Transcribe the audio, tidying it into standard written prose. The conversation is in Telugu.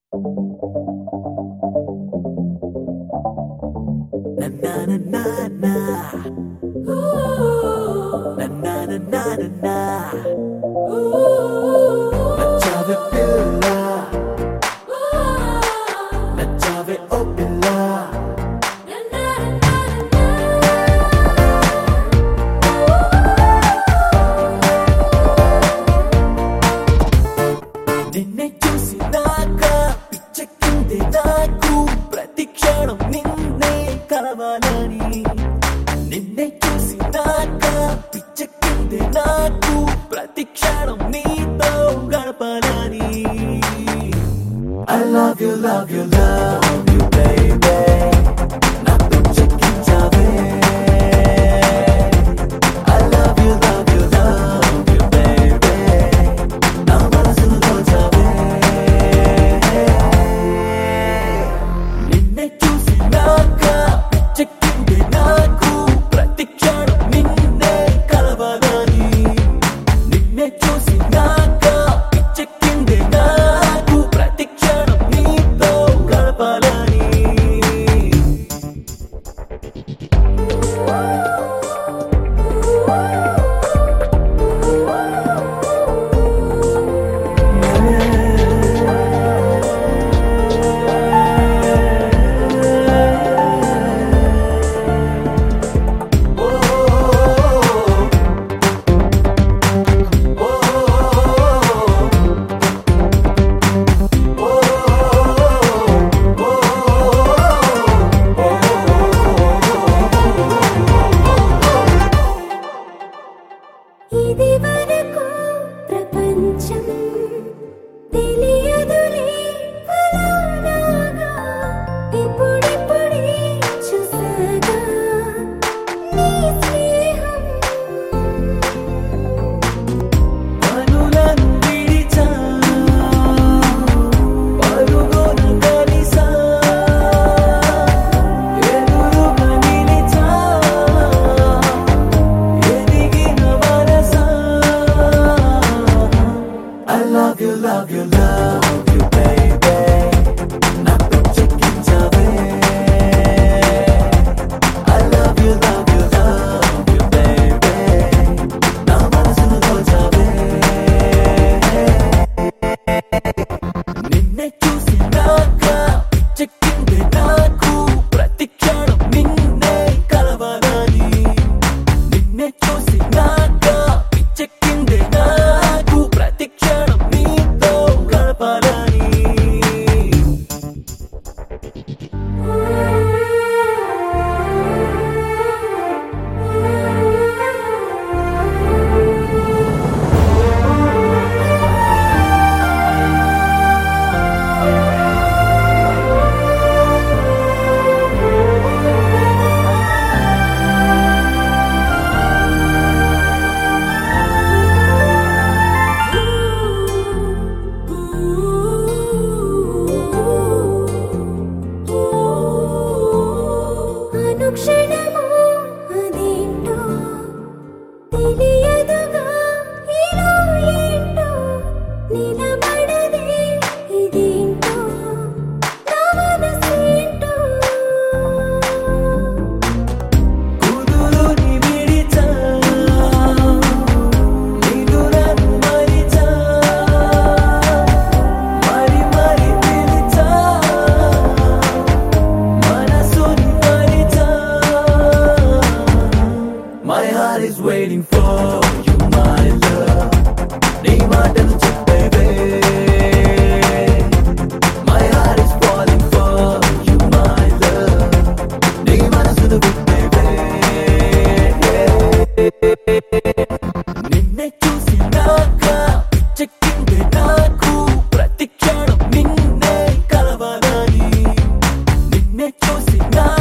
Na na na na na. Ooh. Na na na na na na. Ooh. నచ్చావే పిల్ల. నచ్చావే ఓ పిల్ల. నిన్నే చూసినాక పిచ్చెక్కింది నాకు, ప్రతి క్షణం నిన్నే కలవాలని. నిన్నే చూసినాక పిచ్చెక్కింది నాకు, ప్రతి క్షణం నీతో గడపాలని. I love you, love you, love you, baby. నా పిచ్చెక్కించావే. I love you, love you, love you, baby. నా మనసును దోచావే. నిన్నే చూసినాక పిచ్చెక్కింది నాకు, ప్రతి క్షణం నిన్నే కలవాలని. నిన్నే చూసినాక పిచ్చెక్కింది నాకు, ప్రతి క్షణం నీతో గడపాలని. ఇది వరకు ప్రపంచం తెలియదులే ఫలానాగా, ఇప్పుడిప్పుడే చూసాగా నీ స్నేహం. పనులను విడిచా, పరుగున కలిసా, ఎదురుగా నిలిచా, ఎదిగిన వరసా. I love you, love you, love you, baby. నా పిచ్చెక్కించావే. I love you, love you, love you, baby. నా మనసును దోచావే. నిన్నే చూసినాక పిచ్చెక్కింది నాకు, ప్రతి క్షణం నిన్నే కలవాలని. నిన్నే చూసినాక పిచ్చెక్కింది నాకు, ప్రతి క్షణం నీతో గడపాలని. అనుక్షణము అదేంటో తెలియదుగా, ఇలా ఏంటో నిలబడదే ఇదేంటో నా మనసేంటో. కుదురుని విడిచా, నిదురను మరిచా, మరి మరి పిలిచా, మనసుని మరిచా. My heart is waiting for you, my love. నీ మాటలు చెప్పేవే. My heart is falling for you, my love. నీ మనసును విప్పేవే. నిన్నే చూసినాక పిచ్చెక్కింది నాకు, ప్రతి క్షణం నిన్నే కలవాలని. నిన్నే చూసినాక